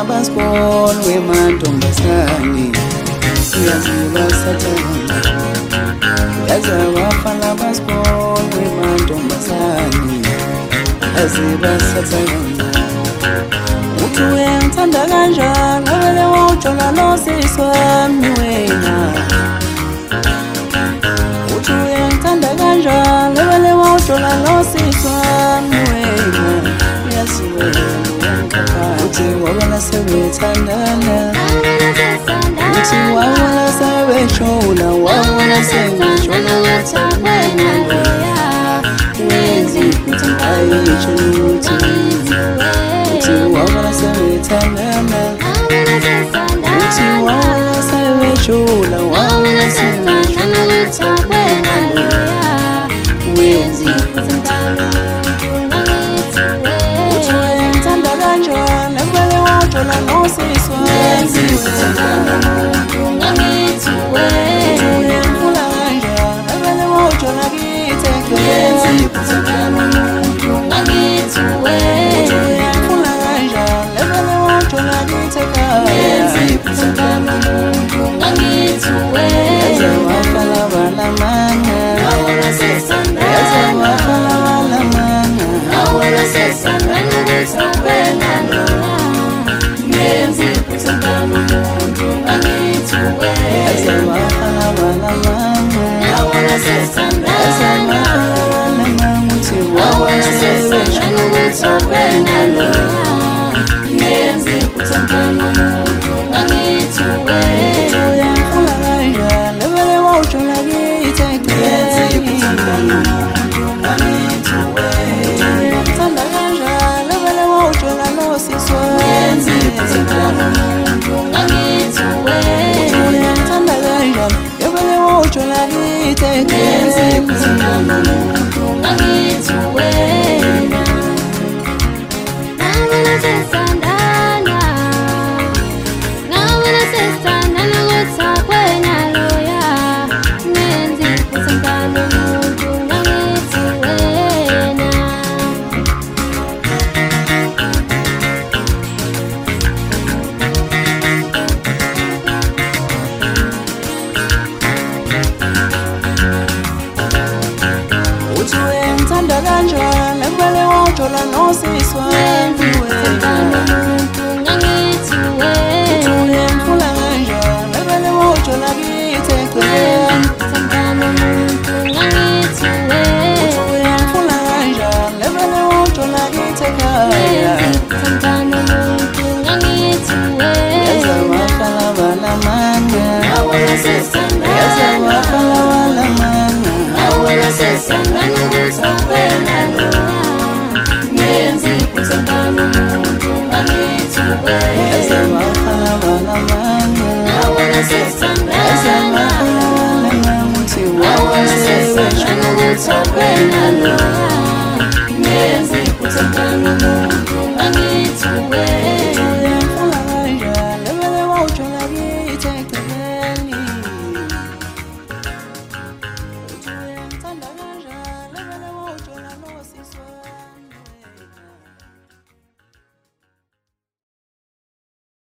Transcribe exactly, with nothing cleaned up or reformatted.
baskol wemantombazane uyaziba sathanda yaza wafana baskol wemantombazane uyaziba sathanda uthi uyangithanda kanjani vele wawujola losiswami wena uthi uyangithanda kanjani vele wawujola losiswami wena uyaziwela uthi wabona sebethandana uthi wabona sebeshona wabona sebeshona wethandana wenzi ayitsho ukuthi uthi wabona sebethandana uthi wabona sebeshona wabona sebeshona wethandana wenzi no siswa ngizithanda ngangithuwe uyangifuna kanjani vele wawujola ngitheke ngizithanda ngangithuwe uyangifuna kanjani vele wawujola ngitheke ngizithanda ngangithuwe yaza wafala balamanga awona sesanda yaza wafala balamanga awona sesanda ngizithanda no siswa ngangithuwe uyangifuna kanjani vele wawujola ngitheke ngangithuwe uyangifuna kanjani vele wawujola ngitheke ngangithuwe yaza wafala balamanga awona sesanda yaza wafala balamanga awona sesanda ngizithanda yaza wafala balamanga awona sesanda yaza wafala balamanga uthi wawona sesanda ngizithanda ngiyenzikuthanda ngangithuwe